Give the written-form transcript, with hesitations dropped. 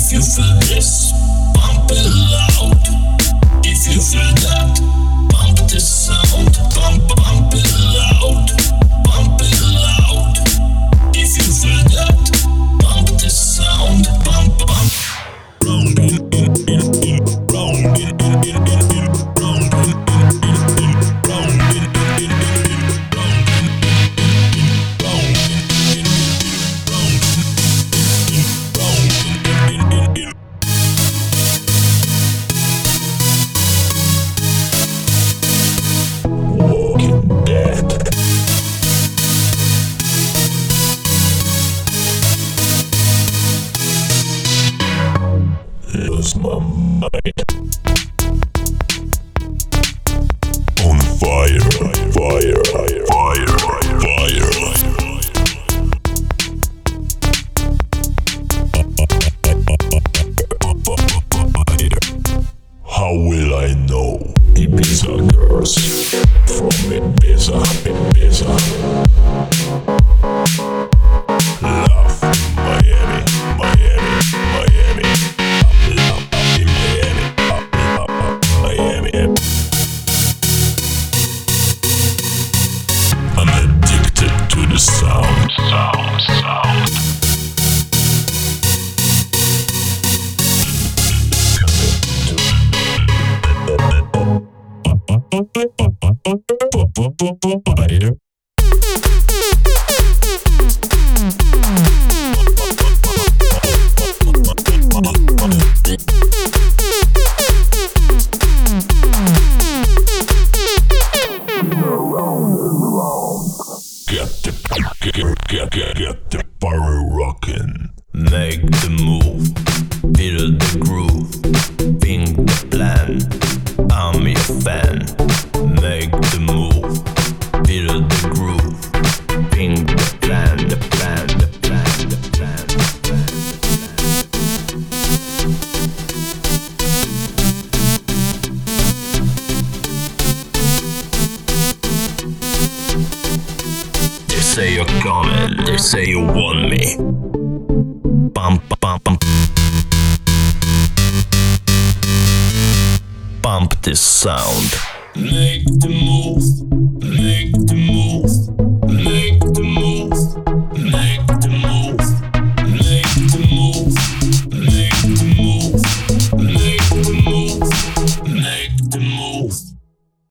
If you feel this, pump it loud. If you feel that, pump the sound. Pump it loud. Pump it loud. If you feel that, pump the sound. Pump. Round in, round in, round in, round Walking Dead. Lose my mind. On fire, fire, fire, fire, fire. How will I know? Ibiza girls from Ibiza, Ibiza. Love Miami, Miami, Miami. Love in Miami, Miami. I'm addicted to the sound, sound, sound. Fire. Get the power rockin'. Make the move, feel the groove, think the plan. I'm your fan. Make the move, feel the groove, think the plan, the plan, the plan, the plan, the plan. They say you're coming, they say you want me. Bump, bump, bump. Pump this sound. Make the move.